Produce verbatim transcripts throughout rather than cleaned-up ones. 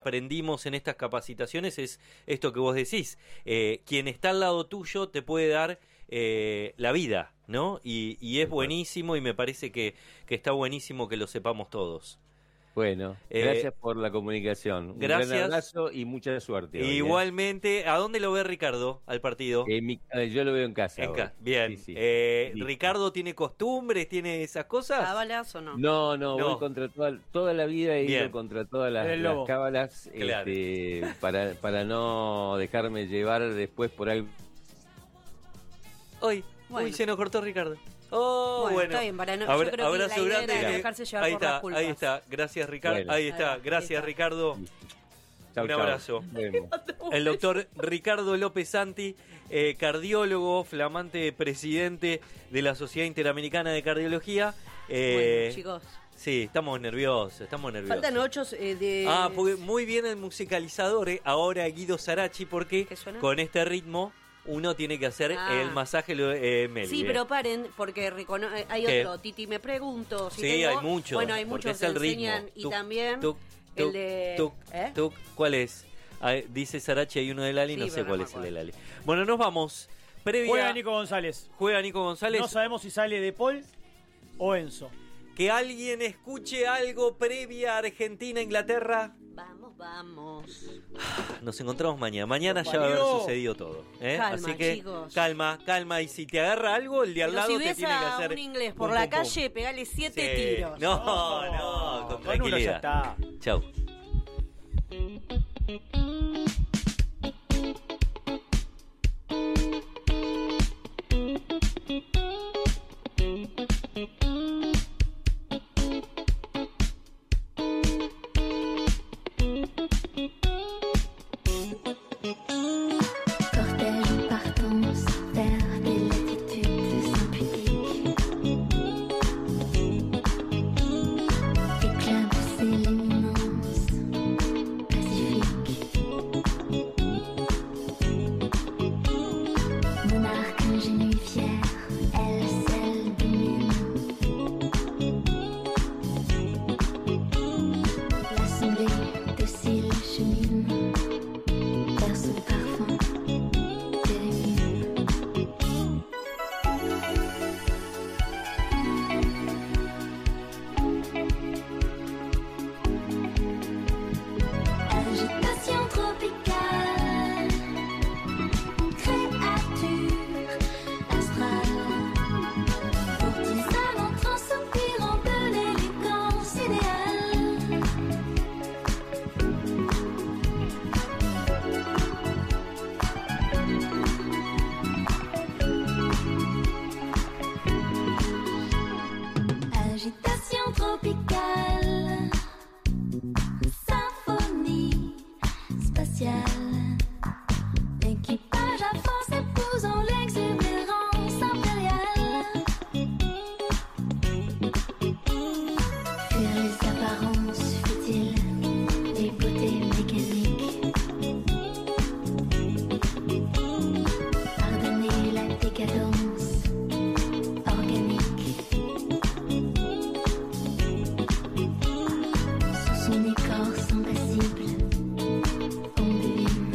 aprendimos en estas capacitaciones es esto que vos decís. Eh, quien está al lado tuyo te puede dar eh, la vida, ¿no? Y, y es buenísimo y me parece que, que está buenísimo que lo sepamos todos. Bueno, Eh, gracias por la comunicación. Un gracias. gran abrazo y mucha suerte. Hoy, Igualmente, ¿eh? ¿A dónde lo ve Ricardo al partido? Eh, mi- eh, yo lo veo en casa. En hoy. ca- Bien. Sí, sí. Eh, Listo. ¿Ricardo tiene costumbres, tiene esas cosas? ¿Cábalas o no? No, no, No. voy contra toda, toda la vida he Bien. ido contra todas las, El las lobo. cábalas Claro. este, para, para no dejarme llevar después por algo. Hoy, Bueno. uy, se nos cortó Ricardo. Oh, Bueno, bueno. está bien, para no- yo Abra- creo que abrazo la idea grande. era dejarse llevar ahí por está, las culpas. ahí está. Gracias, Ricardo. Bueno. Ahí está. Ahí va, Gracias, ahí está. Ricardo. Chau, Un chau. abrazo. Nos vemos. El doctor Ricardo López Santi, eh, cardiólogo, flamante presidente de la Sociedad Interamericana de Cardiología. Eh, Bueno, chicos. Sí, estamos nerviosos, estamos nerviosos. Faltan ocho eh, de... Ah, porque muy bien el musicalizador, eh, ahora Guido Sarachi, porque ¿Qué suena? con este ritmo uno tiene que hacer Ah. el masaje eh, Meli. Sí, eh. pero paren, porque recono- eh, hay ¿Qué? otro. Titi, me pregunto. Si Sí, tengo- hay muchos. Bueno, hay porque muchos es que el ritmo. enseñan. Y Tuc, también tuc, el tuc, de... tuc, ¿Eh? tuc. ¿Cuál es? Ah, dice Sarachi, hay uno de Lali, Sí, no sé pero no cuál me es el acuerdo. de Lali. Bueno, nos vamos. Previa, Juega Nico González. juega Nico González. No sabemos si sale de Paul o Enzo. Que alguien escuche algo previa a Argentina-Inglaterra. Vamos, vamos. Nos encontramos mañana. Mañana Lo ya va a haber parió. sucedido todo. ¿eh? Calma, Así que chicos. calma, calma. Y si te agarra algo, el de al Pero lado si te ves tiene que a hacer un inglés por pum, la pum, pum. calle, pegale siete Sí. tiros. No, no, con Con uno ya tranquilidad. está. Chau. Cortège en partance vers des latitudes impudiques. Éclabousser l'immense Pacifique. Monarque ingénu fier, elle celle du mine. L'assemblée docile chemine vers son parfum pérégrine. Agitation tropicale, créature astrale, courtisane entrant soupirant de l'élégance idéale. Agitation tropicale, symphonie spatiale, équipage à force épousant l'exubérance impériale. Fuir les apparences futiles des beautés mécaniques. Pardonner la décadence organique. Sous son écorce impassible, on devine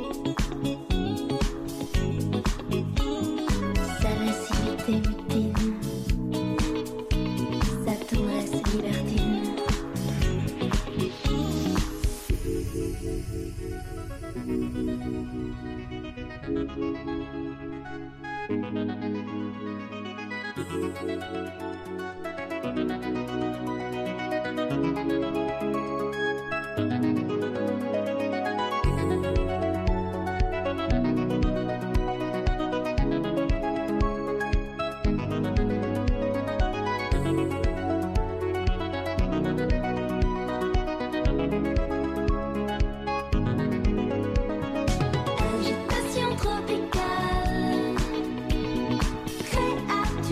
sa lascivité mutine, sa tendresse libertine. Agitation tropicale,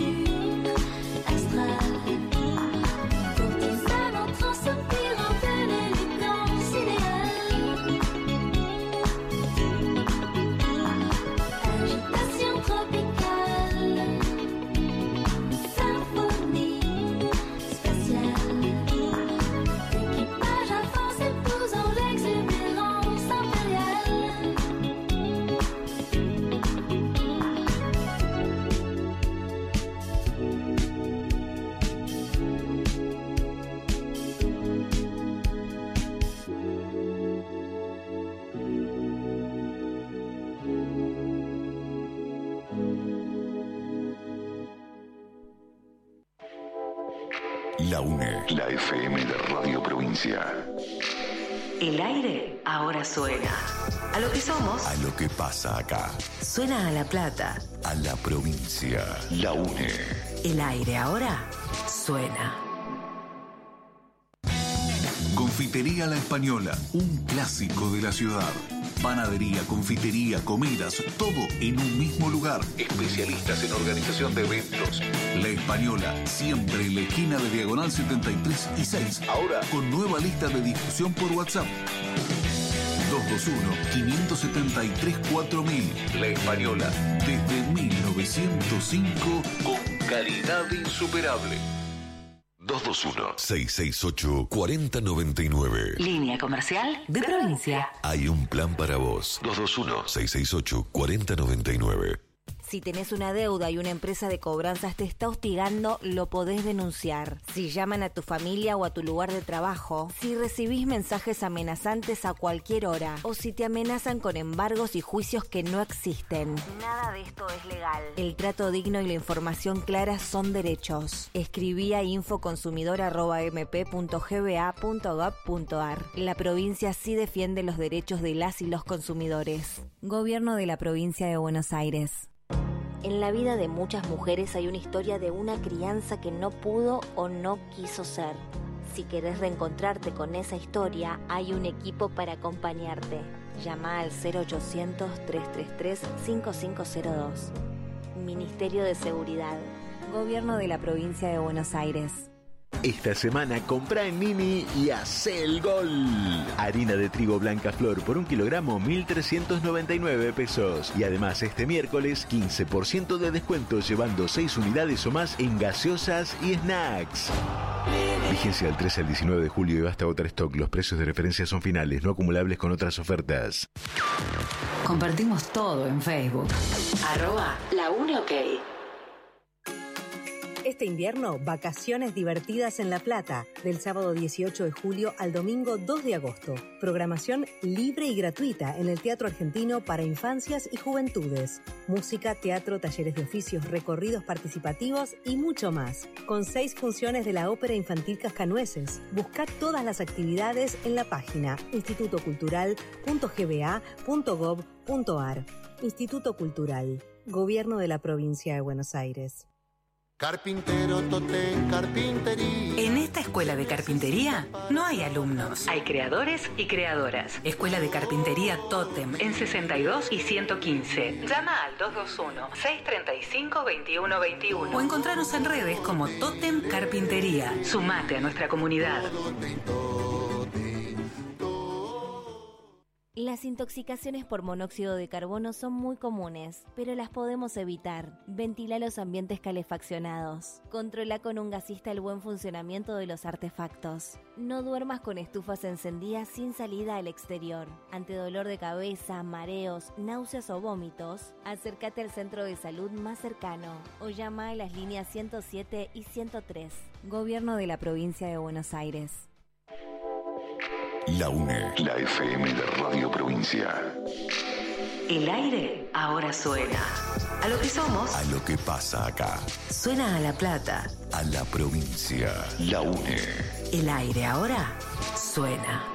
créature astrale, courtisane entrant soupirant de La UNE, la F M de Radio Provincia. El aire ahora suena. A lo que somos. A lo que pasa acá. Suena a La Plata. A la provincia. La UNE. El aire ahora suena. Confitería La Española, un clásico de la ciudad. Panadería, confitería, comidas, todo en un mismo lugar. Especialistas en organización de eventos. La Española, siempre en la esquina de Diagonal setenta y tres y seis. Ahora con nueva lista de difusión por WhatsApp. dos dos uno, cinco siete tres, cuatro mil. La Española, desde mil novecientos cinco, con calidad insuperable. dos dos uno, seis seis ocho, cuatro cero nueve nueve. Línea comercial de provincia. Hay un plan para vos. dos dos uno, seis seis ocho, cuatro cero nueve nueve. Si tenés una deuda y una empresa de cobranzas te está hostigando, lo podés denunciar. Si llaman a tu familia o a tu lugar de trabajo, si recibís mensajes amenazantes a cualquier hora, o si te amenazan con embargos y juicios que no existen. Nada de esto es legal. El trato digno y la información clara son derechos. Escribí a infoconsumidor arroba m p punto g b a punto gov punto a r. La provincia sí defiende los derechos de las y los consumidores. Gobierno de la Provincia de Buenos Aires. En la vida de muchas mujeres hay una historia de una crianza que no pudo o no quiso ser. Si querés reencontrarte con esa historia, hay un equipo para acompañarte. Llama al cero ochocientos, trescientos treinta y tres, cincuenta y cinco cero dos. Ministerio de Seguridad. Gobierno de la Provincia de Buenos Aires. Esta semana compra en Nini y hacé el gol. Harina de trigo blanca flor por un kilogramo, mil trescientos noventa y nueve pesos. Y además este miércoles, quince por ciento de descuento llevando seis unidades o más en gaseosas y snacks. Vigencia del trece al diecinueve de julio y basta agotar stock. Los precios de referencia son finales, no acumulables con otras ofertas. Compartimos todo en Facebook. Arroba La UNE OK. Este invierno, vacaciones divertidas en La Plata, del sábado dieciocho de julio al domingo dos de agosto. Programación libre y gratuita en el Teatro Argentino para infancias y juventudes. Música, teatro, talleres de oficios, recorridos participativos y mucho más. Con seis funciones de la Ópera Infantil Cascanueces. Busca todas las actividades en la página instituto cultural punto g b a punto gov punto a r. Instituto Cultural. Gobierno de la Provincia de Buenos Aires. Carpintero Totem Carpintería. En esta escuela de carpintería no hay alumnos, hay creadores y creadoras. Escuela de Carpintería Totem en sesenta y dos y ciento quince. Llama al dos dos uno, seis tres cinco, dos uno dos uno o encontranos en redes como Totem Carpintería. Sumate a nuestra comunidad. Las intoxicaciones por monóxido de carbono son muy comunes, pero las podemos evitar. Ventila los ambientes calefaccionados. Controla con un gasista el buen funcionamiento de los artefactos. No duermas con estufas encendidas sin salida al exterior. Ante dolor de cabeza, mareos, náuseas o vómitos, acércate al centro de salud más cercano o llama a las líneas ciento siete y ciento tres. Gobierno de la Provincia de Buenos Aires. La UNE, la F M de Radio Provincia. El aire ahora suena. A lo que somos. A lo que pasa acá. Suena a La Plata. A la provincia. La UNE. El aire ahora suena.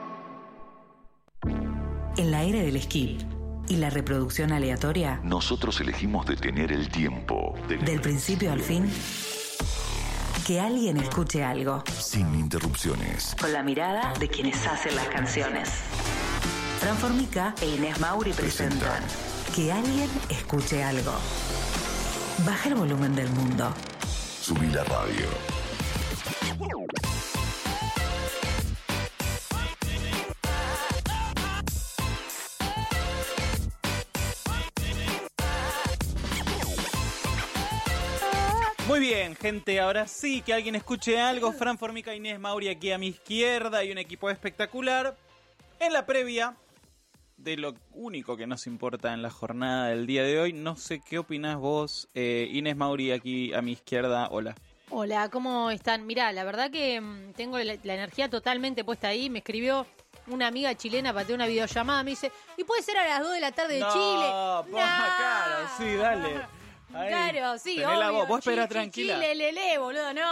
El aire del skip y la reproducción aleatoria. Nosotros elegimos detener el tiempo. Del, del principio al fin. Que alguien escuche algo. Sin interrupciones. Con la mirada de quienes hacen las canciones. Fran Formica e Inés Mauri presentan Que alguien escuche algo. Baja el volumen del mundo. Subí la radio. Muy bien, gente, ahora sí, que alguien escuche algo. Fran Formica, Inés Mauri aquí a mi izquierda y un equipo espectacular. En la previa de lo único que nos importa en la jornada del día de hoy, no sé qué opinás vos, eh, Inés Mauri aquí a mi izquierda, hola. Hola, ¿cómo están? Mirá, la verdad que mmm, tengo la, la energía totalmente puesta ahí. Me escribió una amiga chilena para tener una videollamada, me dice, ¿y puede ser a las dos de la tarde de no, Chile? No, ponga cara, sí, dale. Ahí. Claro, sí, Tené obvio. la voz, vos esperá Chi- tranquila. Chile, lele, boludo, no.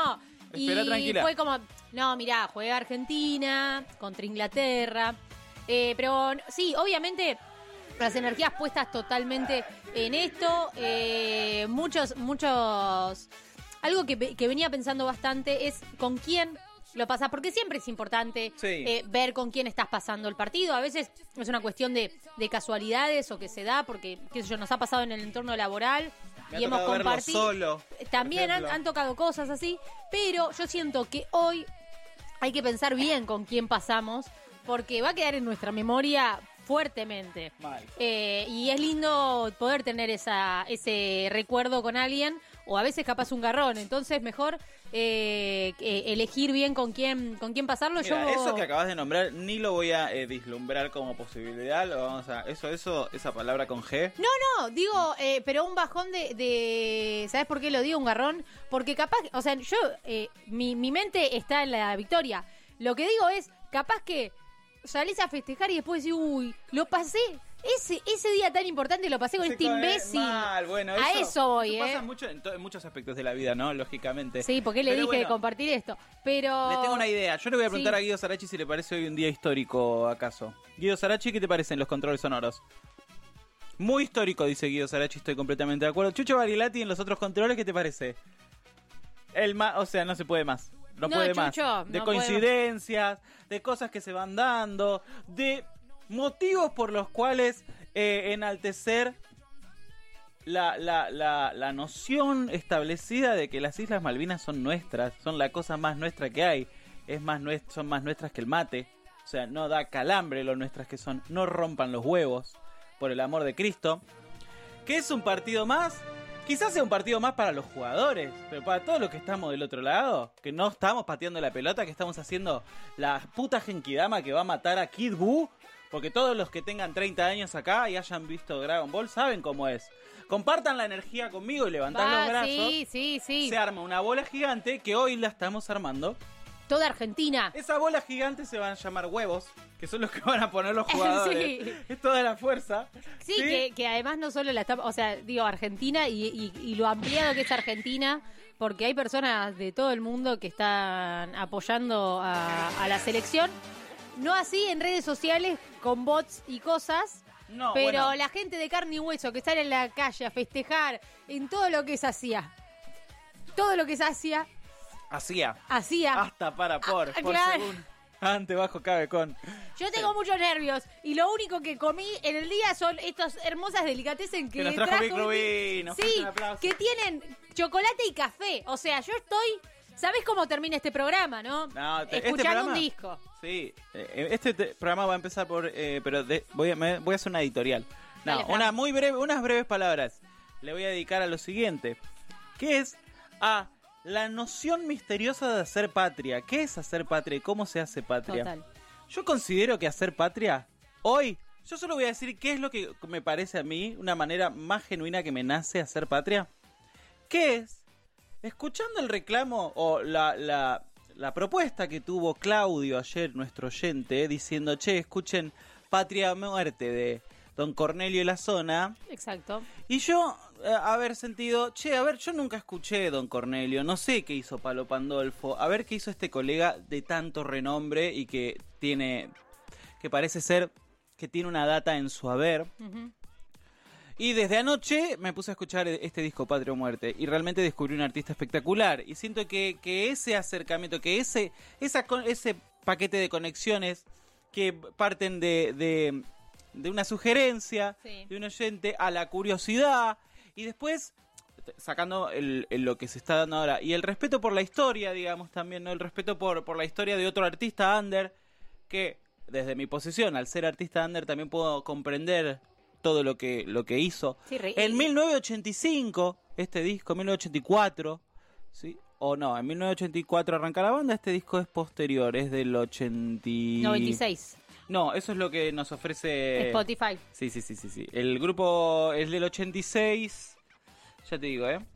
Espera, y tranquila. fue como, no, mirá, juega Argentina contra Inglaterra. Eh, pero sí, obviamente las energías puestas totalmente en esto. Eh, muchos, muchos... Algo que, que venía pensando bastante es con quién lo pasás, porque siempre es importante Sí. eh, ver con quién estás pasando el partido. A veces es una cuestión de, de casualidades o que se da, porque, qué sé yo, nos ha pasado en el entorno laboral Me ha y hemos tocado verlo compartido. solo, También por han, ejemplo. han tocado cosas así, pero yo siento que hoy hay que pensar bien con quién pasamos, porque va a quedar en nuestra memoria fuertemente. Mal. Eh, y es lindo poder tener esa, ese recuerdo con alguien, o a veces capaz un garrón. Entonces mejor eh, eh, elegir bien con quién con quién pasarlo. Mira, Yo eso que acabas de nombrar ni lo voy a eh, vislumbrar como posibilidad. Lo vamos a, eso, eso, esa palabra con G. No, no, digo, eh, pero un bajón de, de... ¿Sabes por qué lo digo, un garrón? Porque capaz, o sea, yo, eh, mi, mi mente está en la victoria. Lo que digo es, capaz que salís a festejar y después decís, uy, lo pasé, ese ese día tan importante lo pasé con Se este cae imbécil. mal, bueno, A eso voy, eso ¿eh? pasa mucho en, to- en muchos aspectos de la vida, ¿no? Lógicamente. Sí, porque le Pero dije de bueno, compartir esto. Pero... Les tengo una idea. Yo le voy a preguntar Sí. a Guido Sarachi si le parece hoy un día histórico, acaso. Guido Sarachi, ¿qué te parecen los controles sonoros? Muy histórico, dice Guido Sarachi, estoy completamente de acuerdo. Chucho Barilati en los otros controles, ¿qué te parece? El más, o sea, no se puede más. No, No, puede más. Chucho, De no puede más. coincidencias, de cosas que se van dando, de motivos por los cuales eh, enaltecer la, la, la, la noción establecida de que las Islas Malvinas son nuestras, son la cosa más nuestra que hay. Es más nues- son más nuestras que el mate. O sea, no da calambre lo nuestras que son. No rompan los huevos, por el amor de Cristo. ¿Qué es un partido más? Quizás sea un partido más para los jugadores, pero para todos los que estamos del otro lado, que no estamos pateando la pelota, que estamos haciendo la puta genkidama que va a matar a Kid Buu, porque todos los que tengan treinta años acá y hayan visto Dragon Ball saben cómo es. Compartan la energía conmigo y levantan Va, los brazos. sí, sí, sí. Se arma una bola gigante que hoy la estamos armando. Toda Argentina. Esa bola gigante se van a llamar huevos, que son los que van a poner los jugadores. Sí. Es toda la fuerza. Sí, Que, que además no solo la está, o sea, digo Argentina y, y, y lo ampliado que es Argentina, porque hay personas de todo el mundo que están apoyando a, a la selección, no así en redes sociales con bots y cosas, No, pero bueno. la gente de carne y hueso que sale en la calle a festejar en todo lo que se hacía, todo lo que se hacía, Hacía. hacía. Hasta para por. Ah, por claro. según. Ante, bajo, cabe con. Yo tengo muchos nervios y lo único que comí en el día son estas hermosas delicatessen que, Que nos trajo Vic Rubin, nos fuerte Sí, un aplauso. que tienen chocolate y café. O sea, yo estoy... ¿Sabés cómo termina este programa, no? No, te- este Escuchando programa- un disco. Sí, eh, este te- programa va a empezar por. eh, pero de- voy, a, me- voy a hacer una editorial. No, Dale, Fran. una muy breve, unas breves palabras. Le voy a dedicar a lo siguiente: que es a la noción misteriosa de hacer patria. ¿Qué es hacer patria y cómo se hace patria? Total. Yo considero que hacer patria, hoy, yo solo voy a decir qué es lo que me parece a mí una manera más genuina que me nace hacer patria. ¿Qué es? Escuchando el reclamo o la, la, la propuesta que tuvo Claudio ayer, nuestro oyente, diciendo, che, escuchen Patria o Muerte de Don Cornelio y la Zona. Exacto. Y yo eh, haber sentido, che, a ver, yo nunca escuché Don Cornelio, no sé qué hizo Palo Pandolfo, a ver qué hizo este colega de tanto renombre y que tiene, que parece ser que tiene una data en su haber. Ujú. Y desde anoche me puse a escuchar este disco Patria o Muerte y realmente descubrí un artista espectacular y siento que, que ese acercamiento, que ese, esa, con- ese paquete de conexiones que parten de, de, de una sugerencia Sí. de un oyente a la curiosidad y después sacando el, el- lo que se está dando ahora y el respeto por la historia, digamos también, ¿no? El respeto por, por la historia de otro artista under que desde mi posición, al ser artista under, también puedo comprender todo lo que, lo que hizo. Sí, re- En mil novecientos ochenta y cinco, este disco, mil novecientos ochenta y cuatro, ¿sí? O no, en mil novecientos ochenta y cuatro arranca la banda, este disco es posterior, es del ochenta y... noventa y seis. No, eso es lo que nos ofrece... Spotify. Sí, sí, sí, sí, sí. El grupo es del ochenta y seis, ya te digo, ¿eh?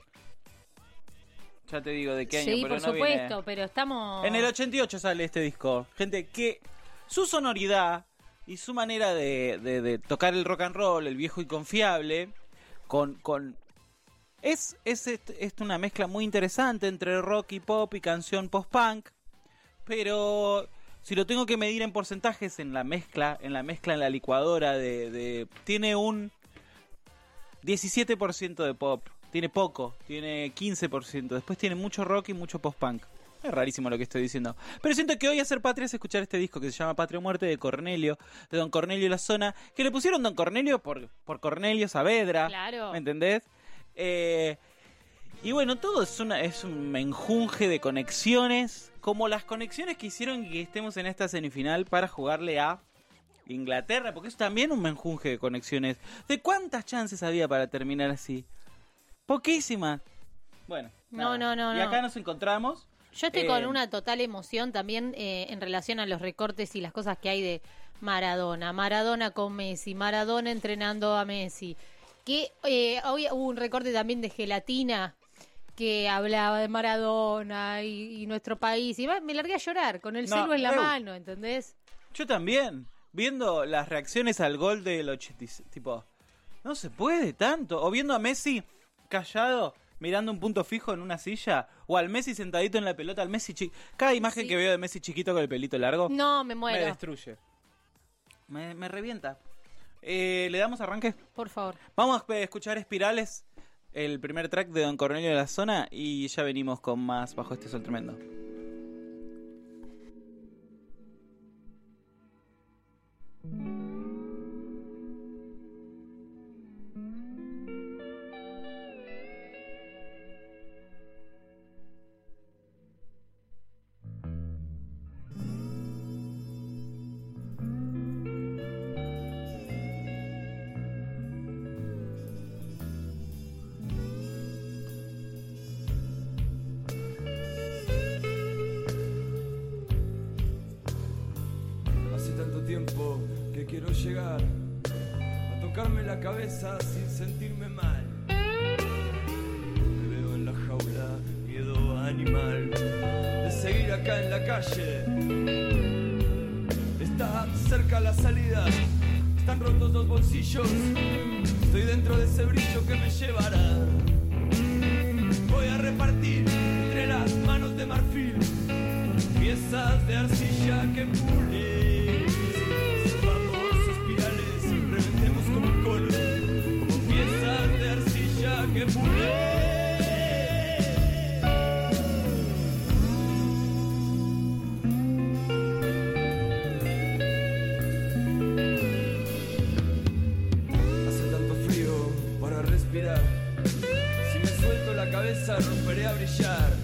Ya te digo de qué año, Sí, pero por no viene. supuesto, pero estamos... En el ochenta y ocho sale este disco. Gente, que su sonoridad y su manera de, de- de tocar el rock and roll, el viejo y confiable, con, con Es, es, es, es una mezcla muy interesante entre rock y pop y canción post-punk, pero si lo tengo que medir en porcentajes en la mezcla, en la mezcla en la licuadora de, de tiene un diecisiete por ciento de pop, tiene poco, tiene quince por ciento, después tiene mucho rock y mucho post-punk. Es rarísimo lo que estoy diciendo. Pero siento que hoy hacer patria es escuchar este disco que se llama Patria o Muerte de Cornelio, de Don Cornelio La Zona, que le pusieron Don Cornelio por, por Cornelio Saavedra. Claro. ¿Me entendés? Eh, y bueno, todo es, una, es un menjunje de conexiones, como las conexiones que hicieron que estemos en esta semifinal para jugarle a Inglaterra, porque es también un menjunje de conexiones. ¿De cuántas chances había para terminar así? Poquísimas. Bueno. No, nada. no, no, Y no. acá nos encontramos. Yo estoy Eh, con una total emoción también eh, en relación a los recortes y las cosas que hay de Maradona. Maradona con Messi, Maradona entrenando a Messi. Que eh, hoy hubo un recorte también de Gelatina que hablaba de Maradona y, y nuestro país. Y me largué a llorar con el No, celu en la eu. mano, ¿entendés? Yo también, viendo las reacciones al gol del ochenta y seis, tipo, no se puede tanto. O viendo a Messi callado, mirando un punto fijo en una silla, o al Messi sentadito en la pelota, al Messi chi- cada imagen Sí. que veo de Messi chiquito con el pelito largo, No, me muero. me destruye. Me, me revienta. Eh, ¿Le damos arranque? Por favor. Vamos a escuchar Espirales, el primer track de Don Cornelio de La Zona, y ya venimos con más Bajo este Sol Tremendo. Hace tanto tiempo que quiero llegar a tocarme la cabeza sin sentirme mal. Me veo en la jaula, miedo animal de seguir acá en la calle. Está cerca la salida, están rotos los bolsillos. Estoy dentro de ese brillo que me llevará. Voy a repartir entre las manos de marfil piezas de arcilla que pule. Vamos, espirales, reventemos como un cono, como piezas de arcilla que pule. Hace tanto frío para respirar. Si me suelto la cabeza romperé a brillar.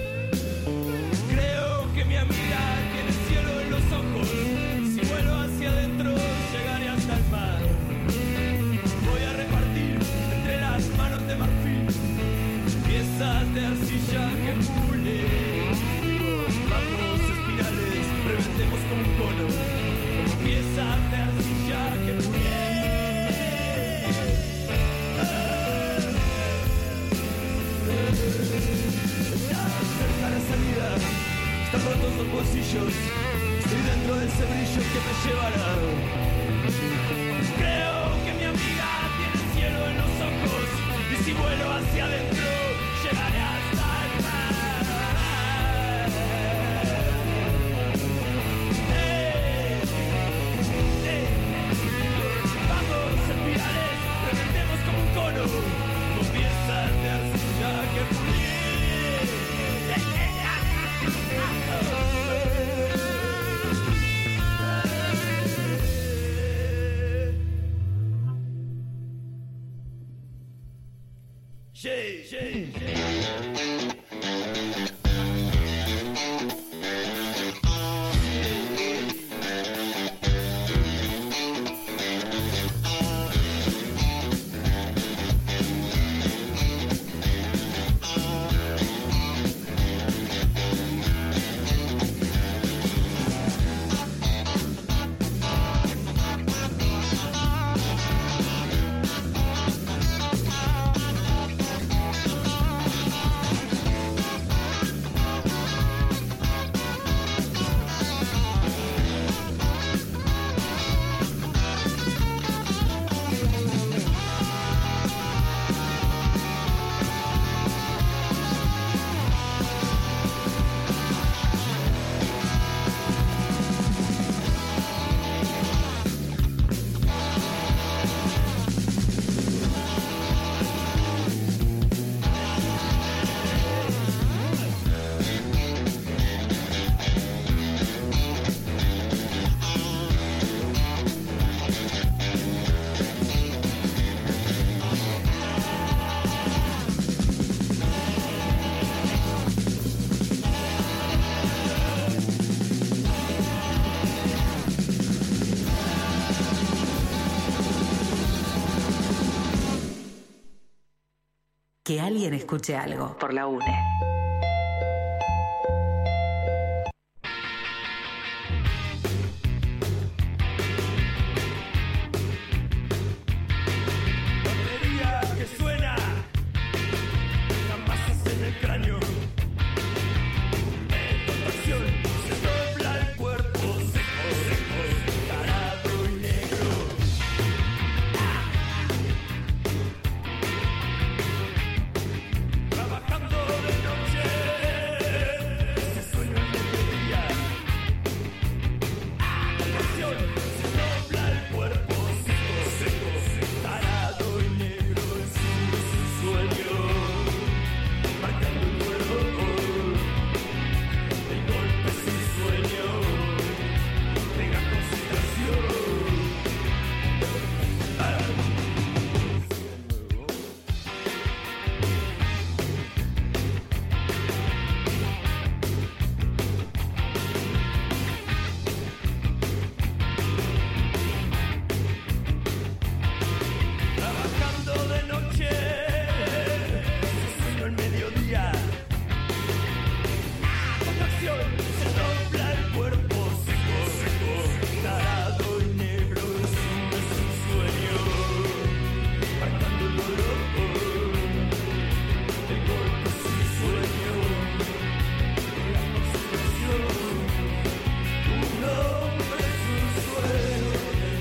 Creo que mi amiga tiene cielo en los ojos. Si vuelo hacia adentro llegaré hasta el mar. Voy a repartir entre las manos de marfil piezas de arcilla que pule. Vamos, espirales, reventemos como un cono, como piezas de arcilla que pule. Cerca la salida, están rotos los bolsillos. Estoy dentro de ese brillo que me llevará. Creo que mi amiga tiene cielo en los ojos. Y si vuelo hacia adentro, llegaré hasta el mar. ¡Eh! ¡Eh! Vamos, espirales, reventemos como un cono, con piezas de arcilla que pulir. Yeah, yeah, yeah. Que alguien escuche algo. Por la UNE. Batería que suena, jamás en el cráneo. En contracción se dobla el cuerpo seco, seco, tarado y negro. Trabajando de noche, ese sueño en mediodía. Contracción se dobla el cuerpo seco, seco, tarado y negro. Es un sueño, marcando el vuelo. El golpe sin sueño, pega concentración. Trabajando de noche, sueño el mediodía. Contracción, se dobla el cuerpo seco, seco, tarado y negro. Es un, es un sueño, marcando el dolor. El golpe sin sueño, la concentración. Un hombre es un sueño.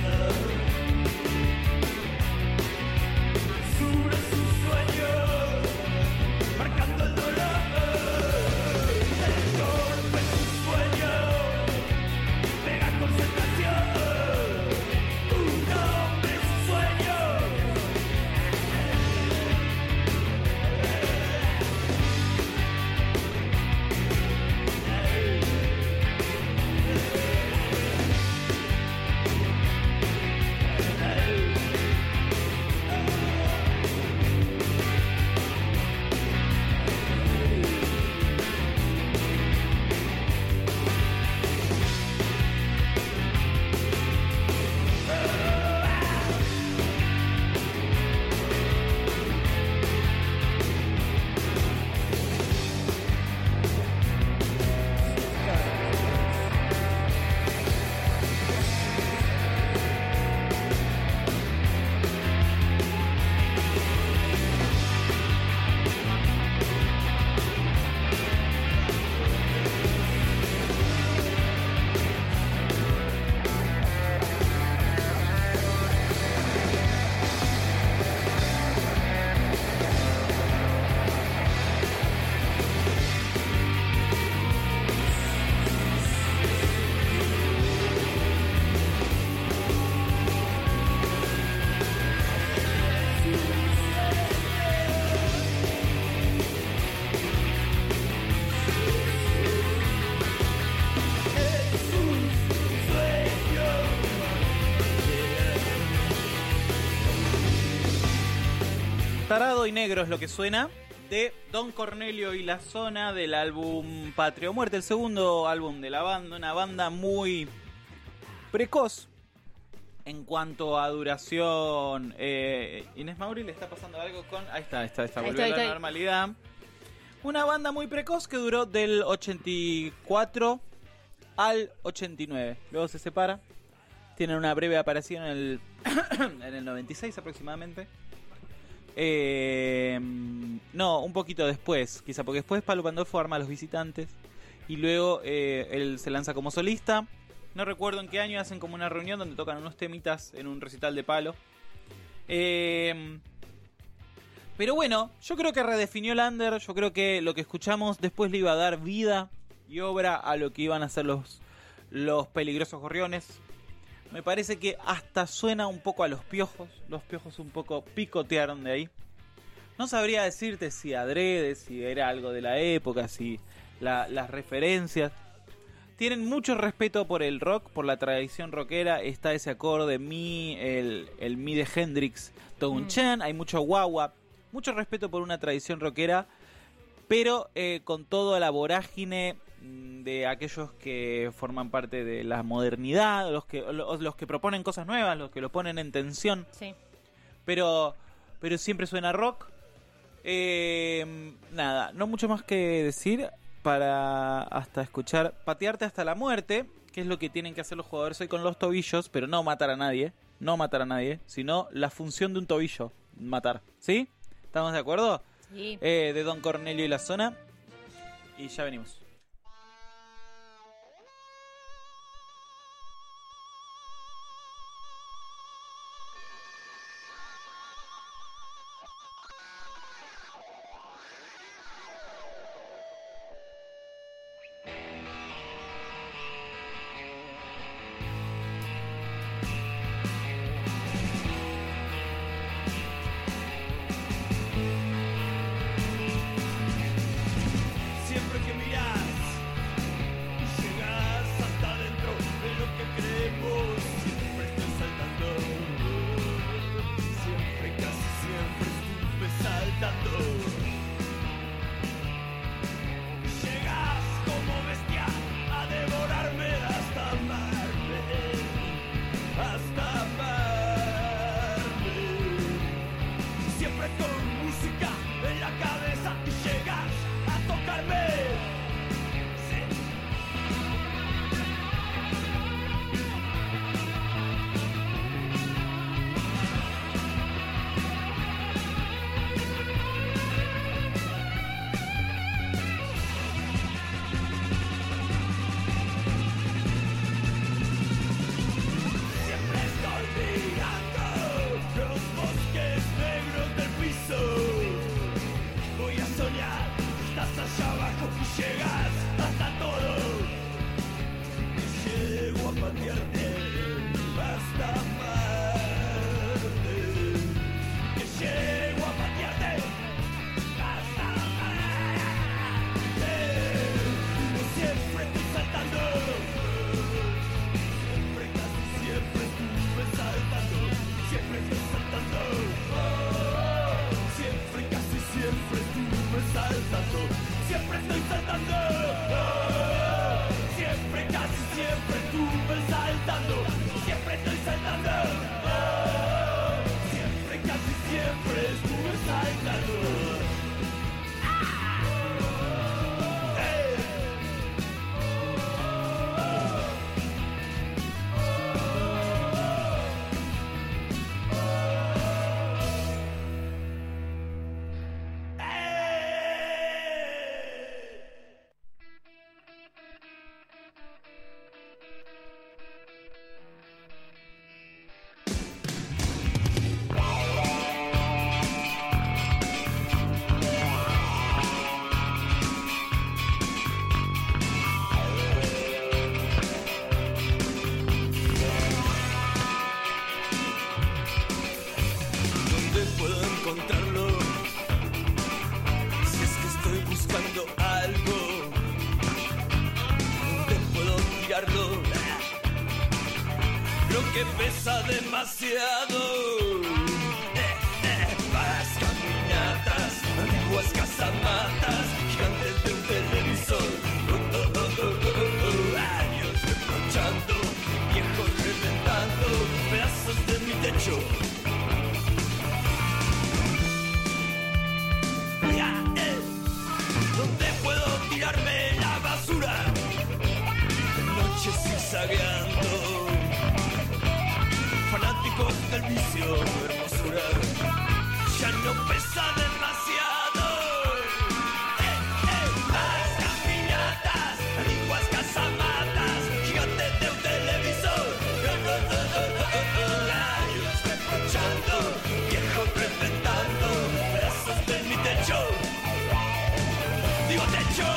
Sur es un sueño, marcando el dolor. El golpe es un sueño, pega concentración. Un hombre es un sueño. Tarado y negro es lo que suena de Don Cornelio y la Zona del álbum Patria o Muerte, el segundo álbum de la banda, una banda muy precoz en cuanto a duración. eh, Inés Mauri le está pasando algo con... Ahí está, ahí está, está, Ahí volvió estoy, a la estoy. normalidad. Una banda muy precoz que duró del ochenta y cuatro al ochenta y nueve. Luego se separa. Tienen una breve aparición en el, en el noventa y seis aproximadamente. Eh, no, un poquito después, quizá, porque después Pablo Pandolfo arma a Los Visitantes y luego eh, él se lanza como solista. No recuerdo en qué año hacen como una reunión donde tocan unos temitas en un recital de Palo. Eh, pero bueno, yo creo que redefinió Lander. Yo creo que lo que escuchamos después le iba a dar vida y obra a lo que iban a ser los, los Peligrosos Gorriones. Me parece que hasta suena un poco a Los Piojos. Los Piojos un poco picotearon de ahí. No sabría decirte si adrede, si era algo de la época, si la, las referencias. Tienen mucho respeto por el rock, por la tradición rockera. Está ese acorde mi, el, el mi de Hendrix, Townshend. Mm. Hay mucho guagua. Mucho respeto por una tradición rockera, pero eh, con toda la vorágine de aquellos que forman parte de la modernidad, los que los, los que proponen cosas nuevas, los que lo ponen en tensión. Sí. Pero pero siempre suena rock. Eh, nada, no mucho más que decir para hasta escuchar Patearte hasta la muerte, que es lo que tienen que hacer los jugadores hoy con los tobillos, pero no matar a nadie, no matar a nadie, sino la función de un tobillo, matar, ¿sí? ¿Estamos de acuerdo? Sí. Eh, de Don Cornelio y la Zona, y ya venimos. Siempre que miras y llegas hasta dentro de lo que creemos, siempre estoy saltando. Siempre, casi siempre estuve saltando. Llegas como bestia a devorarme hasta amarme, hasta amarme. Siempre con música en la cabeza y llegas a tocarme. Siempre estoy mirando los bosques negros del piso. Voy a soñar, estás allá abajo y llegas hasta todo. Llego a patearte hasta amarte. Que llego a patearte hasta amarte. Siempre estoy saltando. Siempre, casi siempre estuve saltando. Siempre estoy saltando. Siempre, casi siempre estuve saltando. Siempre estoy saltando. Siempre, casi siempre estuve saltando. Siempre estoy saltando. Siempre, casi siempre estuve saltando. ¿Dónde puedo encontrarlo? Si es que estoy buscando algo, ¿dónde puedo tirarlo? Lo que pesa demasiado. Eh, eh, Vas caminatas, antiguas casamatas, gigantes de un televisor. Oh, oh, oh, oh, oh, oh. Años reprochando, viejos reventando pedazos de mi techo. Ya, eh. ¿Dónde puedo tirarme la basura? De noche zigzagueando. Fanáticos del vicio, hermosura. Ya no pesa demasiado. Eh, eh. Más caminatas, antiguas casamatas, gigantes de un televisor. Oh, oh, oh, oh, oh, oh. Años reprochando, viejos reventando pedazos de mi techo. Digo techo.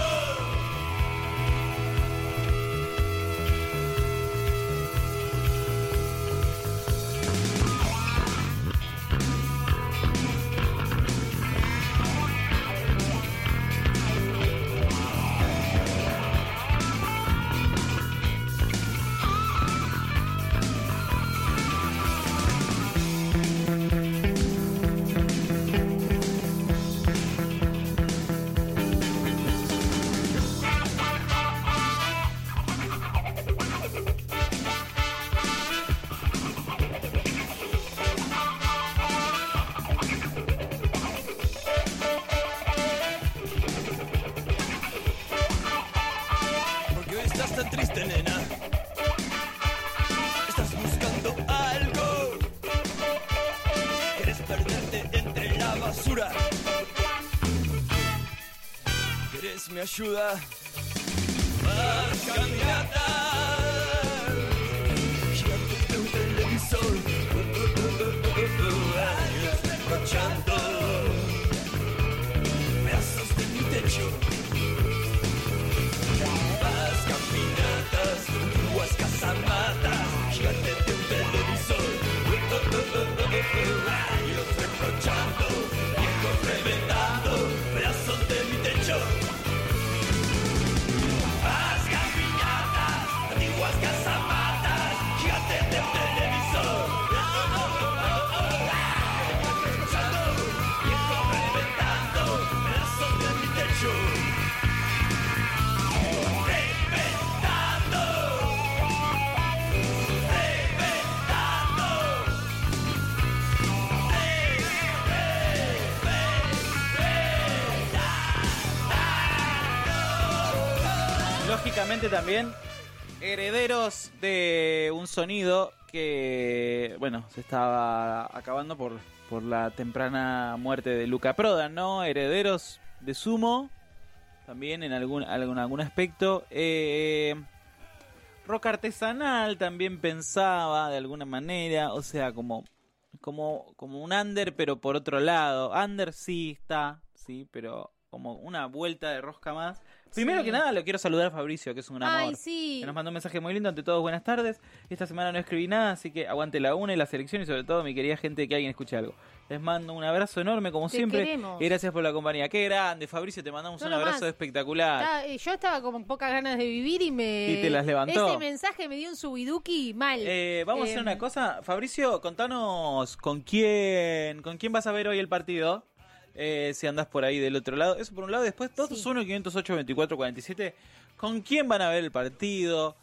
basura. ¿Querés mi ayuda? Más caminatas, gigante de un televisor, años derrochando pedazos de mi techo. Más caminatas, antiguas casamatas, gigante de un televisor, años derrochando, viejos reventando pedazos de mi techo. Más caminatas, antiguas casamatas, gigante de un televisor, viejos reventando pedazos de mi techo. Lógicamente también herederos de un sonido que, bueno, se estaba acabando por, por la temprana muerte de Luca Prodan, ¿no? Herederos de Sumo, también en algún, algún, algún aspecto. Eh, rock artesanal también pensaba de alguna manera, o sea, como, como, como un under, pero por otro lado. Under sí está, sí, pero como una vuelta de rosca más. Primero Sí. que nada, lo quiero saludar a Fabricio, que es un amor. Ay, sí. Que nos mandó un mensaje muy lindo. Ante todo, buenas tardes. Esta semana no escribí nada, así que aguante la una y la selección y sobre todo mi querida gente, que alguien escuche algo. Les mando un abrazo enorme, como Te siempre. queremos. Y gracias por la compañía. Qué grande, Fabricio, te mandamos No, un no abrazo más. espectacular. Estaba- eh, yo estaba con pocas ganas de vivir y me... Y te las levantó. Ese mensaje me dio un subiduki mal. Eh, vamos a hacer Eh, una cosa. Fabricio, contanos con quién, con quién vas a ver hoy el partido. Eh, si andás por ahí del otro lado. Eso por un lado. Después, dos dos uno, quinientos ocho, veinticuatro, cuarenta y siete. ¿Con quién van a ver el partido?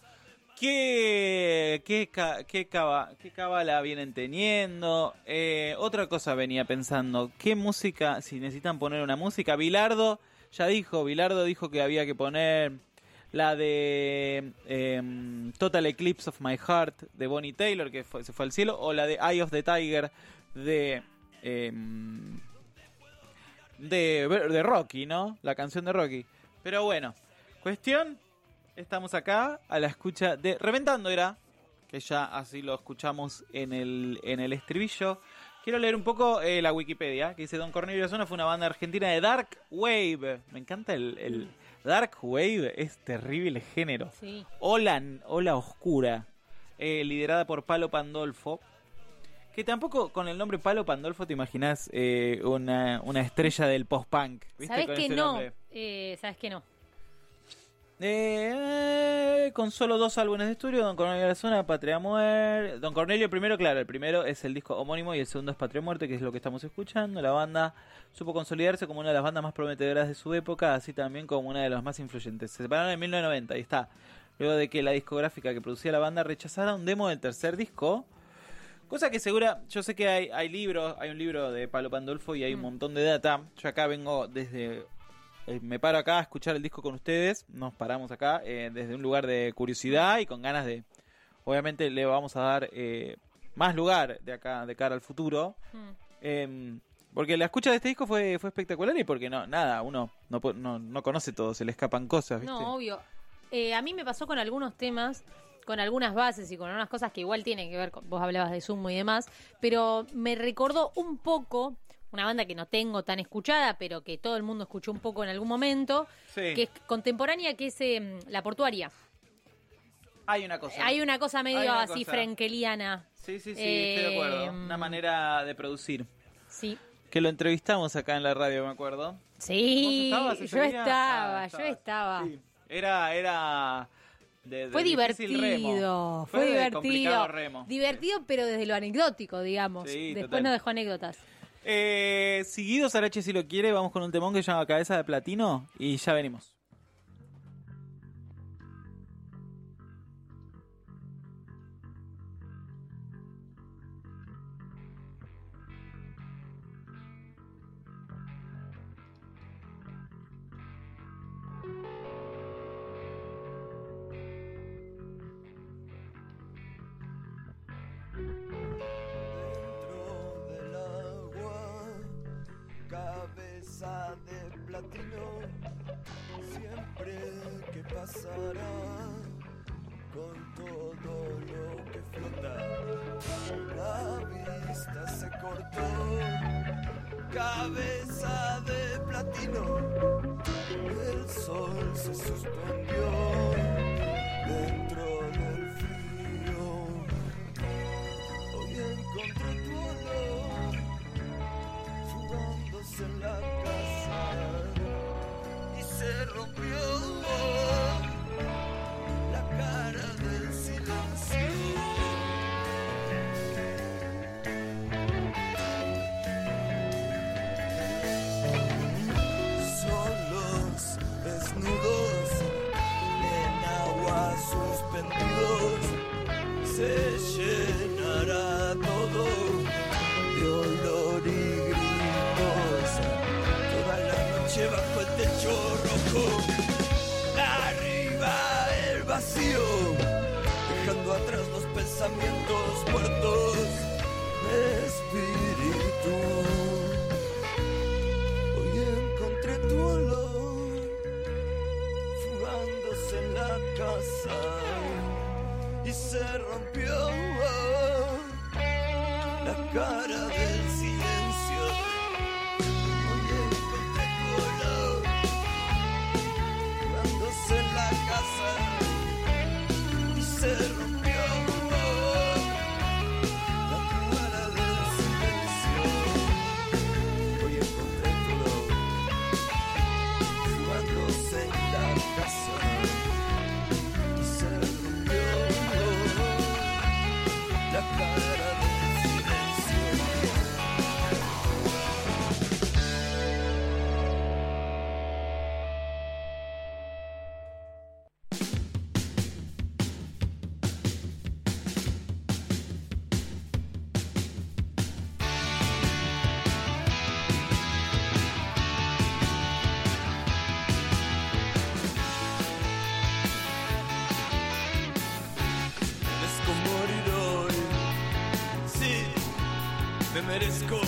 ¿Qué, qué, ca- qué, caba- qué cábala vienen teniendo? Eh, otra cosa venía pensando. ¿Qué música? Si necesitan poner una música. Bilardo ya dijo. Bilardo dijo que había que poner la de em, Total Eclipse of My Heart de Bonnie Taylor, que fue- se fue al cielo. O la de Eye of the Tiger de... em, de, de Rocky, ¿no? La canción de Rocky. Pero bueno, cuestión, estamos acá a la escucha de Reventando era, que ya así lo escuchamos en el, en el estribillo. Quiero leer un poco eh, la Wikipedia, que dice: Don Cornelio Zona fue una banda argentina de Dark Wave. Me encanta el, el Dark Wave, es terrible género. Sí. Ola, ola oscura, eh, liderada por Palo Pandolfo. Que tampoco con el nombre Palo Pandolfo te imaginas eh, una, una estrella del post-punk. ¿Viste? ¿Sabes Con que ese no? nombre. Eh, ¿Sabes que no? Eh, con solo dos álbumes de estudio, Don Cornelio de la Zona, Patria Muerte. Don Cornelio primero, claro, el primero es el disco homónimo y el segundo es Patria Muerte, que es lo que estamos escuchando. La banda supo consolidarse como una de las bandas más prometedoras de su época, así también como una de las más influyentes. Se separaron en mil novecientos noventa, ahí está. Luego de que la discográfica que producía la banda rechazara un demo del tercer disco. Cosa que segura, yo sé que hay, hay libros, hay un libro de Palo Pandolfo y hay un montón de data. Yo acá vengo desde... eh, me paro acá a escuchar el disco con ustedes. Nos paramos acá eh, desde un lugar de curiosidad y con ganas de... Obviamente le vamos a dar eh, más lugar de acá, de cara al futuro. Mm. Eh, porque la escucha de este disco fue, fue espectacular y porque no, nada, uno no, po- no, no conoce todo, se le escapan cosas, ¿viste? No, obvio. Eh, a mí me pasó con algunos temas, con algunas bases y con algunas cosas que igual tienen que ver con... Vos hablabas de Sumo y demás, pero me recordó un poco una banda que no tengo tan escuchada, pero que todo el mundo escuchó un poco en algún momento, Sí. que es contemporánea, que es eh, La Portuaria. Hay una cosa. Hay una cosa medio Hay una así cosa. frenkeliana. Sí, sí, sí, estoy de acuerdo. Eh, Una manera de producir. Sí. Que lo entrevistamos acá en la radio, me acuerdo. Sí, ¿Vos estabas ese yo día? estaba, Ah, yo estaba. Sí. Era, era... de- de Fue difícil divertido, remo. fue, de divertido. complicado remo. Divertido, pero desde lo anecdótico, digamos. Sí, Después total. no dejó anécdotas. Eh, seguido, Sarache, si lo quiere, vamos con un temón que se llama Cabeza de Platino y ya venimos. de platino, siempre que pasará con todo lo que flota, la vista se cortó, cabeza de platino, el sol se suspendió dentro del frío, hoy encontré tu olor fugándose en la casa y se rompió la cara del silencio. Solos, desnudos, en agua suspendidos, se llenará todo de olor y gritos. Toda la noche bajo el techo rojo, arriba el vacío, dejando atrás los pensamientos muertos de espíritu. Hoy encontré tu olor fugándose en la casa y se rompió la cara del silencio. Hoy encontré tu olor fugándose en la casa y se rompió la cara del silencio. Hoy encontré tu olor fugándose en la casa y se rompió la cara del silencio. Merezco morir hoy, sí, me merezco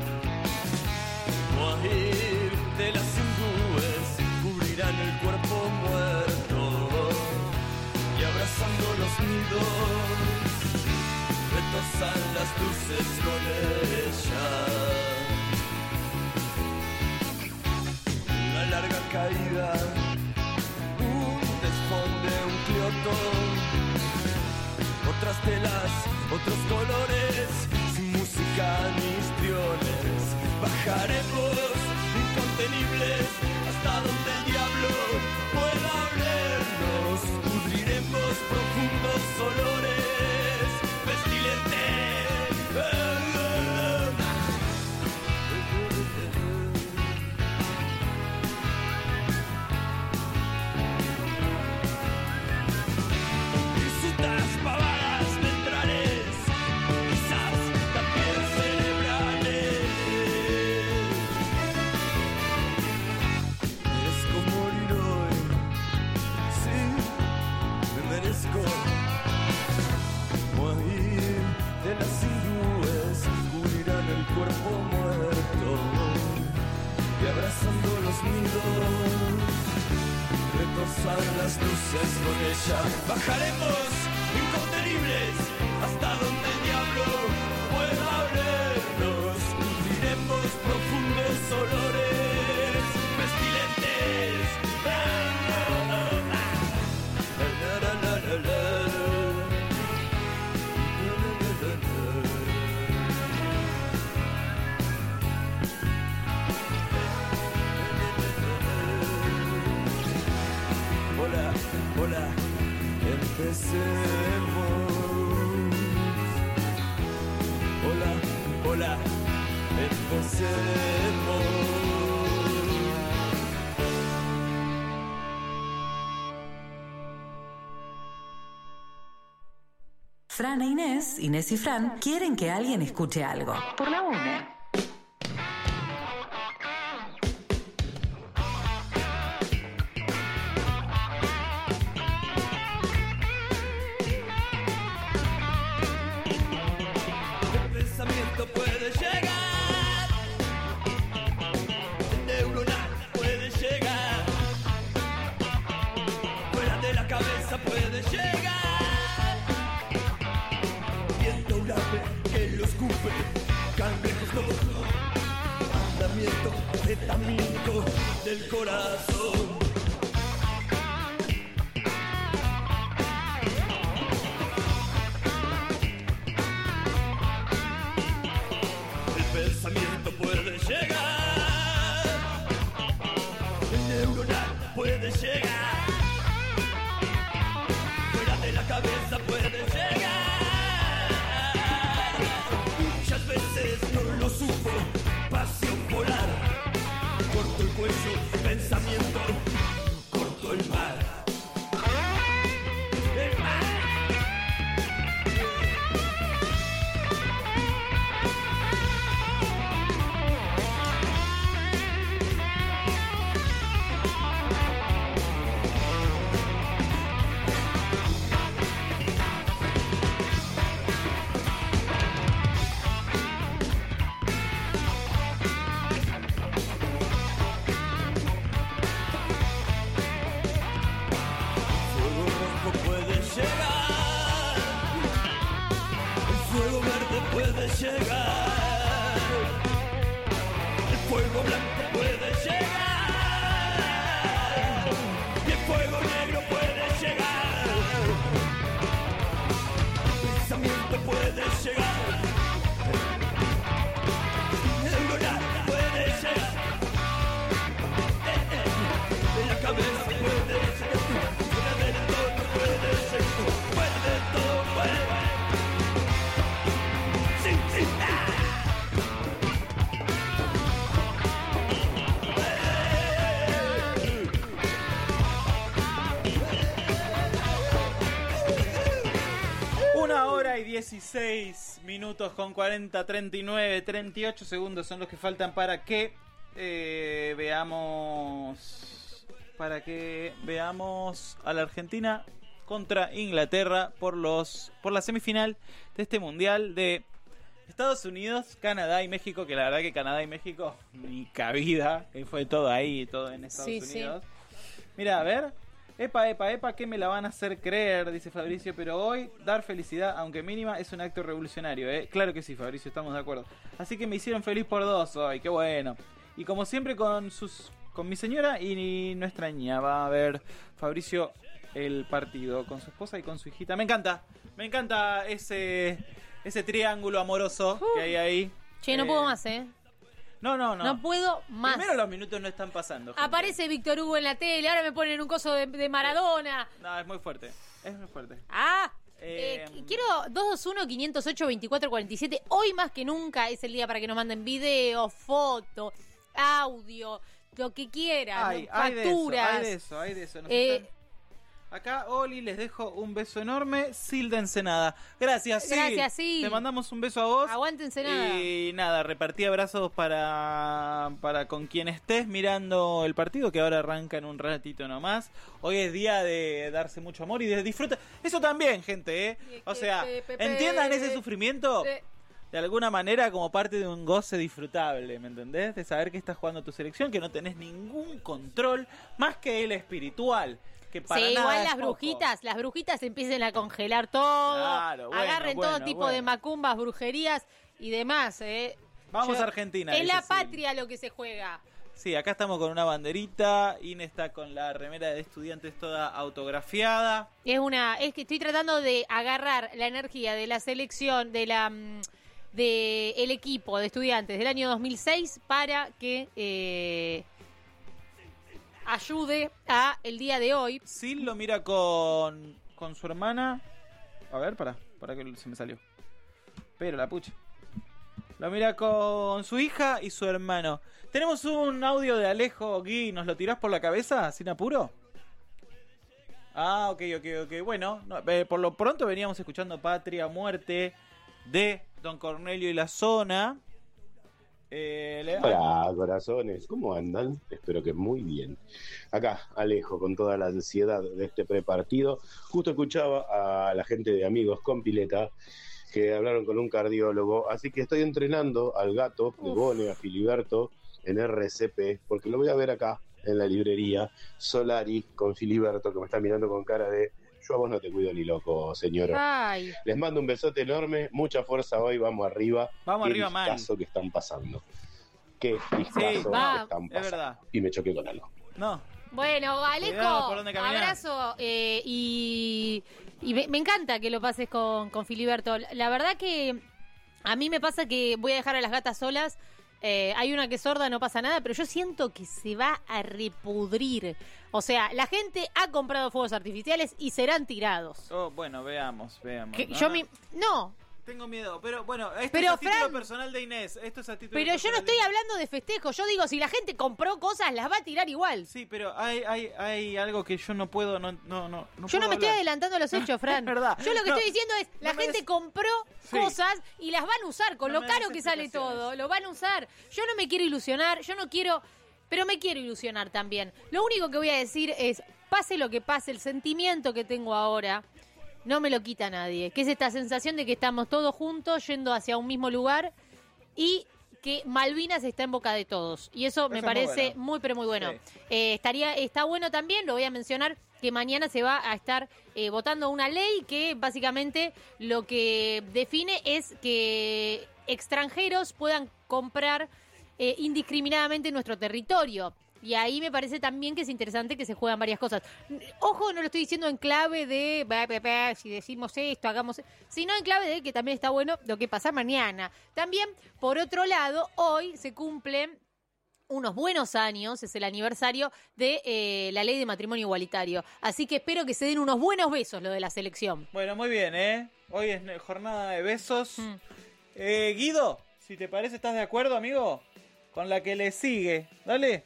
morir. De las hindúes cubrirán el cuerpo muerto y abrazando los nidos retozan las luces con ella. Una larga caída, un desfonde, un Kioto, otras telas, otros colores, sin música ni histriones. Bajaremos incontenibles hasta donde el diablo pueda vernos. Pudriremos profundos olores pestilentes. Visitas pavadas ventrales, quizás también cerebrales. Merezco morir hoy, sí, me merezco morir. De las hindúes cubrirán el cuerpo muerto y abrazando los nidos retozan las luces con ella. Bajaremos incontenibles hasta donde el diablo pueda vernos. Pudriremos profundos olores pestilentes. Hola, hola, empecemos. Hola, hola, empecemos. Fran e Inés, Inés y Fran, quieren que alguien escuche algo. Por la una. El pensamiento puede llegar neuronal escupe, cangrejos no, mandamiento etamínico del corazón. El pensamiento puede llegar, el neuronal puede llegar, fuera de la cabeza puede llegar. Muchas veces no lo supo, pasión polar, corto el cuello, pensamiento, corto el mar. El mar. Puede llegar, el fuego blanco puede llegar, y el fuego negro puede llegar, el pensamiento puede llegar, el neuronal puede llegar, de la cabeza puede llegar, fuera del entorno puede llegar, fuera de todo puede. Una hora y dieciséis minutos con cuarenta, treinta y nueve, treinta y ocho segundos son los que faltan para que eh, veamos para que veamos a la Argentina contra Inglaterra por los por la semifinal de este mundial de Estados Unidos, Canadá y México, que la verdad que Canadá y México ni cabida, que fue todo ahí, todo en Estados Sí, Unidos. sí. Mira, a ver. Epa, epa, epa, que me la van a hacer creer, dice Fabricio, pero hoy dar felicidad, aunque mínima, es un acto revolucionario, ¿eh? Claro que sí, Fabricio, estamos de acuerdo. Así que me hicieron feliz por dos hoy, qué bueno. Y como siempre con sus con mi señora y no extrañaba ver Fabricio el partido con su esposa y con su hijita. Me encanta, me encanta ese ese triángulo amoroso uh, que hay ahí. Che, no eh, puedo más, ¿eh? No, no, no. No puedo más. Primero los minutos no están pasando. Gente. Aparece Víctor Hugo en la tele, ahora me ponen un coso de, de Maradona. No, es muy fuerte. Es muy fuerte. Ah, eh, eh, quiero dos dos uno, cinco cero ocho, veinticuatro cuarenta y siete. Hoy más que nunca es el día para que nos manden videos, fotos, audio, lo que quieran, hay, facturas. Hay de eso, hay de eso. Hay de eso. Eh, están... Acá, Oli, les dejo un beso enorme. Sil de Ensenada. Gracias, Sil. Gracias, Sil. Te mandamos un beso a vos. Aguante Ensenada. Y nada, repartí abrazos para, para con quien estés mirando el partido, que ahora arranca en un ratito nomás. Hoy es día de darse mucho amor y de disfrutar. Eso también, gente, ¿eh? O sea, entiendan ese sufrimiento de alguna manera como parte de un goce disfrutable, ¿me entendés? De saber que estás jugando tu selección, que no tenés ningún control más que el espiritual. Que para sí, nada igual es las poco. brujitas, las brujitas empiecen a congelar todo, Claro, bueno, agarren bueno, todo tipo bueno. de macumbas, brujerías y demás, ¿eh? Vamos Yo- a Argentina. Es dice la Sil. patria lo que se juega. Sí, acá estamos con una banderita. Ine está con la remera de estudiantes toda autografiada. Es una, es que estoy tratando de agarrar la energía de la selección, de la mm, de el equipo de estudiantes del año dos mil seis para que eh, ayude a el día de hoy. Sil lo mira con, con su hermana. A ver, para, para que se me salió. Pero la pucha. Lo mira con su hija y su hermano. Tenemos un audio de Alejo Gui. ¿Nos lo tirás por la cabeza sin apuro? Ah, ok, ok, ok. Bueno, no, eh, por lo pronto veníamos escuchando Patria Muerte de Don Cornelio y la Zona. Eh, le- Hola, corazones, ¿cómo andan? Espero que muy bien. Acá, Alejo, con toda la ansiedad de este prepartido. Justo escuchaba a la gente de Amigos con Pileta que hablaron con un cardiólogo, así que estoy entrenando al gato de Bone, a Filiberto, en R C P, porque lo voy a ver acá, en la librería, Solari con Filiberto, que me está mirando con cara de yo a vos no te cuido ni loco, señora. Ay. Les mando un besote enorme, mucha fuerza hoy, vamos arriba. Vamos Qué arriba, man. discazo que están pasando. Qué discazo Sí, que va, están es pasando. verdad. Y me choqué con algo. No. Bueno, Alejo, Cuidado por dónde caminar. abrazo eh, y, y me, me encanta que lo pases con, con Filiberto. La verdad que a mí me pasa que voy a dejar a las gatas solas. Eh, hay una que es sorda, no pasa nada, pero yo siento que se va a repudrir. O sea, la gente ha comprado fuegos artificiales y serán tirados. Oh, bueno, veamos, veamos. Que No, yo no, mi- no, Tengo miedo, pero bueno, esto Pero, es a título Fran- personal de Inés. Esto es a título pero yo no personal de estoy Inés. hablando de festejo. Yo digo, si la gente compró cosas, las va a tirar igual. Sí, pero hay, hay, hay algo que yo no puedo, no, no, no, no Yo no puedo me estoy hablar. adelantando a los hechos, Fran. Es verdad. Yo lo que No, estoy diciendo es, la no me gente des- compró Sí. cosas y las van a usar con No lo me caro des que sale explicaciones. todo. Lo van a usar. Yo no me quiero ilusionar, yo no quiero... Pero me quiero ilusionar también. Lo único que voy a decir es, pase lo que pase, el sentimiento que tengo ahora no me lo quita nadie. Que es esta sensación de que estamos todos juntos yendo hacia un mismo lugar y que Malvinas está en boca de todos. Y eso, me Eso es muy parece bueno. muy, pero muy bueno. Sí. Eh, estaría, está bueno también, lo voy a mencionar, que mañana se va a estar eh, votando una ley que básicamente lo que define es que extranjeros puedan comprar eh, indiscriminadamente nuestro territorio. Y ahí me parece también que es interesante que se juegan varias cosas. Ojo, no lo estoy diciendo en clave de bah, bah, bah, si decimos esto, hagamos, sino en clave de que también está bueno lo que pasa mañana. También, por otro lado, hoy se cumplen unos buenos años, es el aniversario de eh, la ley de matrimonio igualitario. Así que espero que se den unos buenos besos lo de la selección. Bueno, muy bien, ¿eh? Hoy es jornada de besos. Mm. Eh, Guido, si te parece, ¿estás de acuerdo, amigo? Con la que le sigue. Dale.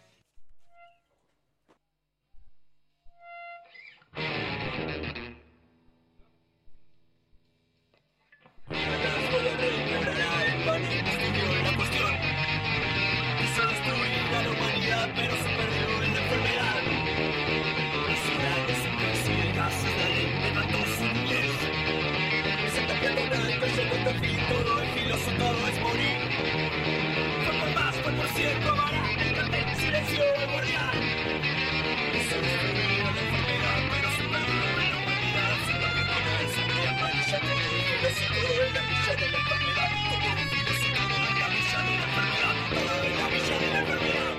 La cuestión quiso destruir a la humanidad, pero se perdió en la enfermedad. Las ciudades inclusive gases de alimento mató su niñez. Se tapiando un alto, llegó el fin, todo es filoso, todo es morir. Fue por más, fue por cierto, ahora el cartel silencio el guardián. Quiso destruir a la enfermedad, pero se perdió en la humanidad. Se tapió con el sangre amarilla, todo es filoso, todo es la villa de la enfermedad. Todo es filoso, todo es la villa de la enfermedad. Todo es la villa de la enfermedad.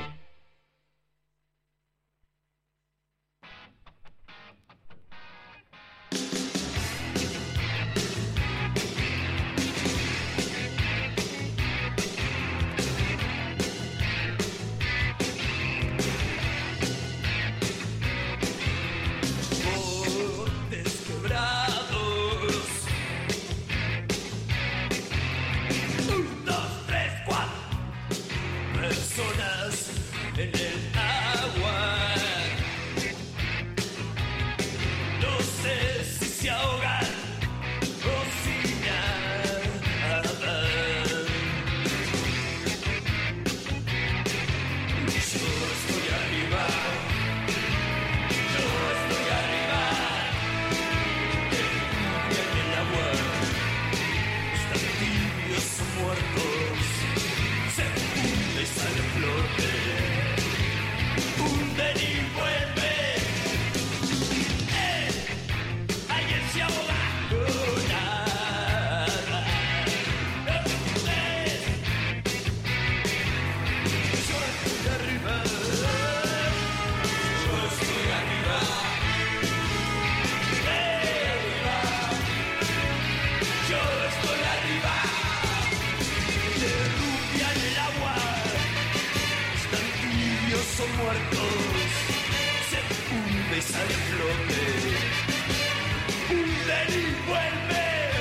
Bordes quebrados. Un, dos, tres, cuatro. Personas en el agua. No sé si se ahogan o si nadan. Yo estoy arriba. Yo estoy arriba. En el agua están tibios o muertos. Se hunde y sale a flote. Hunden y vuelven. ¡Eh! Alguien se ahoga. Oh, nada. ¡Eh! Yo estoy arriba. Yo estoy arriba. ¡Eh! Arriba. Yo estoy arriba. Derrubian el agua. Están tibios o muertos. Se hunde y sale a flote. Hunden y vuelven.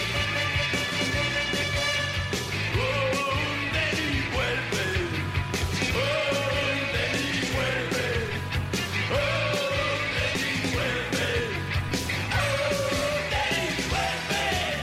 Hunden y vuelven. Hunden y vuelven. Hunden y vuelven. Hunden y vuelven.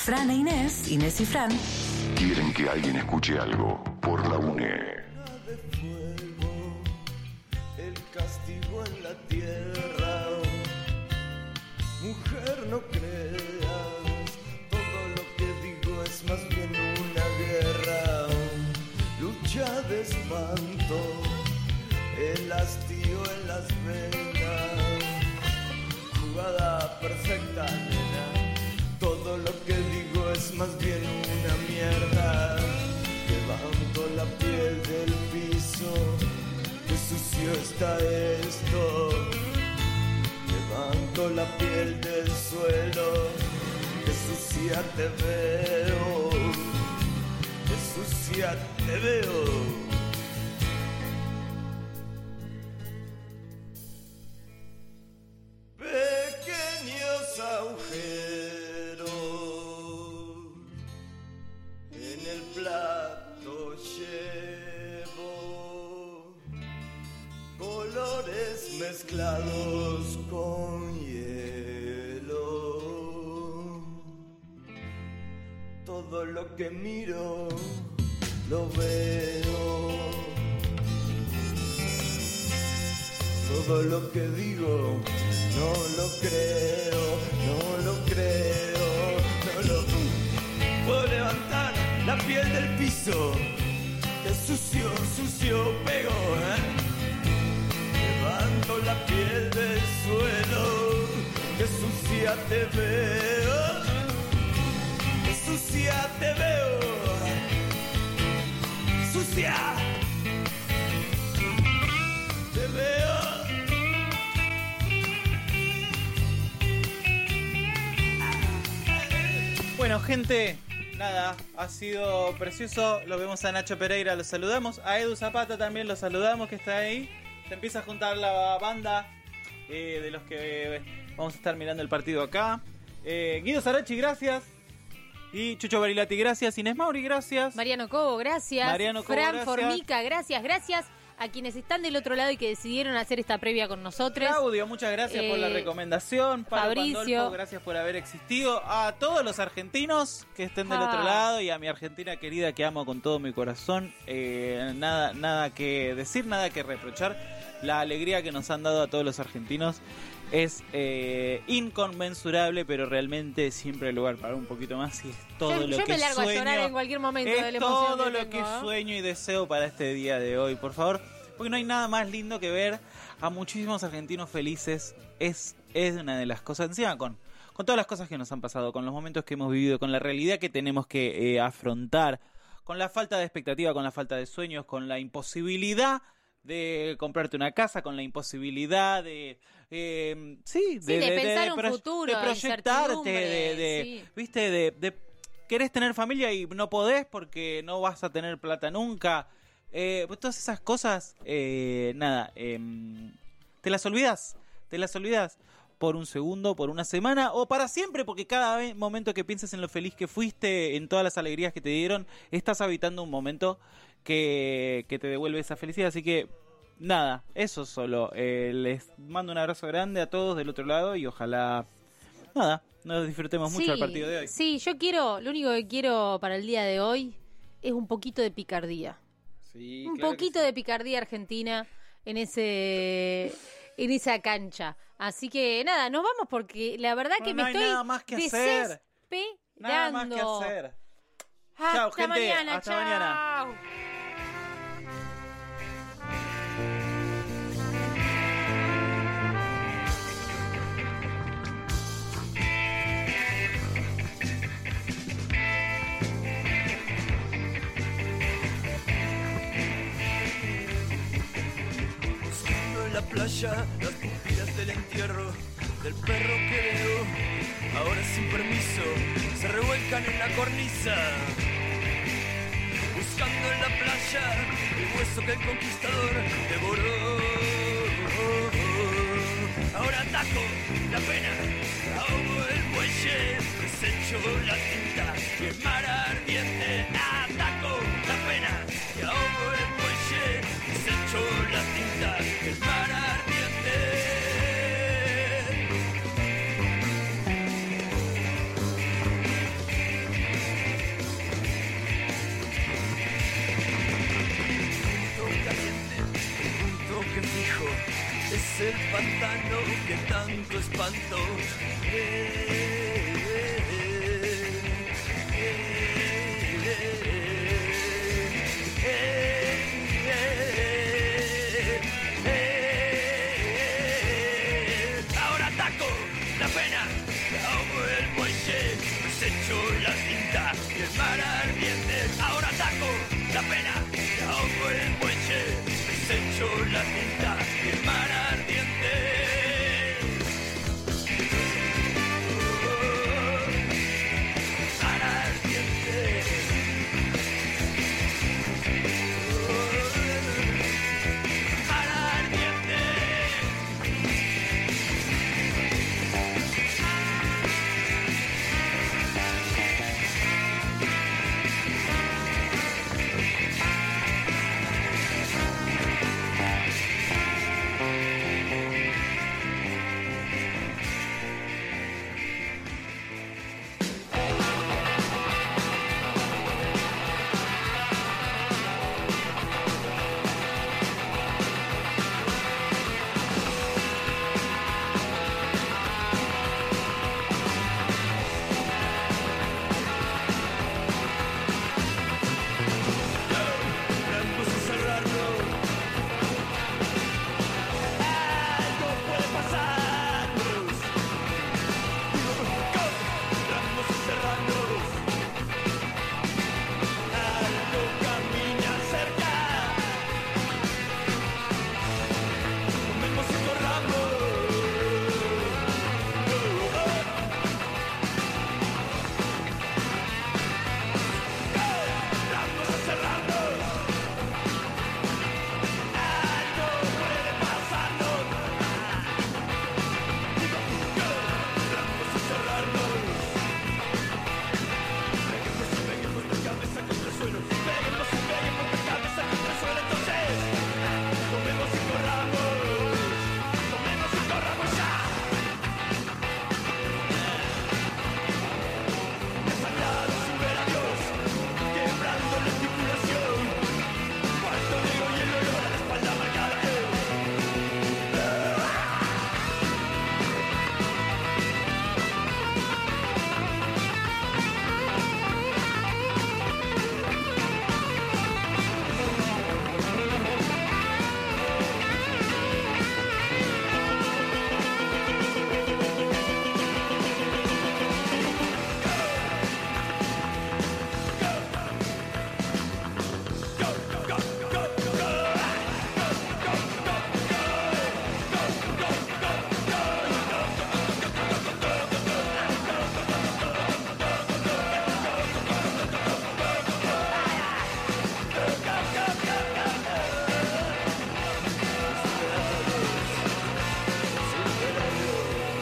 Fran e Inés, Inés y Fran, Quieren que alguien escuche algo por la UNE. de fuego, el castigo en la tierra. Mujer, no creas, todo lo que digo es más bien una guerra. Lucha de espanto, el hastío en las venas. Jugada perfecta, nena, todo lo que digo es más bien una mierda. Levanto la piel del piso, qué sucio está esto. Levanto la piel del suelo, qué sucia te veo, qué sucia te veo. Pequeños agujeros en el plato llevo, colores mezclados con hielo. Todo lo que miro lo veo. Todo lo que digo no lo creo, no lo creo, no lo puedo levantar la piel del piso, que sucio, sucio pego, ¿eh? Levanto la piel del suelo, que sucia te veo, que sucia te veo, sucia te veo. Bueno, gente, nada, ha sido precioso. Lo vemos a Nacho Pereira, lo saludamos. A Edu Zapata también lo saludamos, que está ahí. Se empieza a juntar la banda eh, de los que eh, vamos a estar mirando el partido acá. Eh, Guido Sarachi, gracias. Y Chucho Barilati, gracias. Inés Mauri, gracias. Mariano Cobo, gracias. Mariano Cobo, Fran gracias. Formica, gracias, gracias a quienes están del otro lado y que decidieron hacer esta previa con nosotros. Claudio, muchas gracias por la Eh, recomendación. Pablo Fabricio. Pandolfo, gracias por haber existido. A todos los argentinos que estén del Ah. otro lado y a mi Argentina querida que amo con todo mi corazón. Eh, nada, nada que decir, nada que reprochar. La alegría que nos han dado a todos los argentinos es eh, inconmensurable, pero realmente siempre hay lugar para un poquito más y es todo yo lo yo que me largo sueño. a llorar en cualquier momento de Es la emoción todo que lo tengo, que ¿eh? sueño y deseo para este día de hoy, por favor. Porque no hay nada más lindo que ver a muchísimos argentinos felices. Es, es una de las cosas, encima con, con todas las cosas que nos han pasado, con los momentos que hemos vivido, con la realidad que tenemos que eh, afrontar, con la falta de expectativa, con la falta de sueños, con la imposibilidad de comprarte una casa, con la imposibilidad de... Eh, sí, Sí, de pensar un pro- futuro, de proyectarte, incertidumbre, de, de- sí. viste, de, de querés tener familia y no podés porque no vas a tener plata nunca. Eh, pues todas esas cosas, eh, nada, eh, te las olvidas, te las olvidas por un segundo, por una semana o para siempre, porque cada vez, momento que pienses en lo feliz que fuiste, en todas las alegrías que te dieron, estás habitando un momento que, que te devuelve esa felicidad. Así que nada, eso solo. Eh, les mando un abrazo grande a todos del otro lado y ojalá, nada, nos disfrutemos mucho Sí, el partido de hoy. Sí, yo quiero, lo único que quiero para el día de hoy es un poquito de picardía. Sí, Un claro que poquito de picardía argentina en ese en esa cancha. Así que nada, nos vamos porque la verdad No, que no me hay estoy nada más que hacer. desesperando. Nada más que hacer. Hasta Chao, gente. mañana, Hasta chao. mañana. Buscando en la playa las pupilas del entierro del perro que veo, ahora sin permiso, se revuelcan en la cornisa. Buscando en la playa el hueso que el conquistador devoró. Ahora ataco la pena, ahogo el muelle, desecho la tinta y el mar ardiente. Ataco la pena, y ahogo el muelle, desecho la tinta y el mar ardiente. que tanto espanto. Eh, Ahora ataco la pena, ahogo el muelle, desecho la cinta y el mar al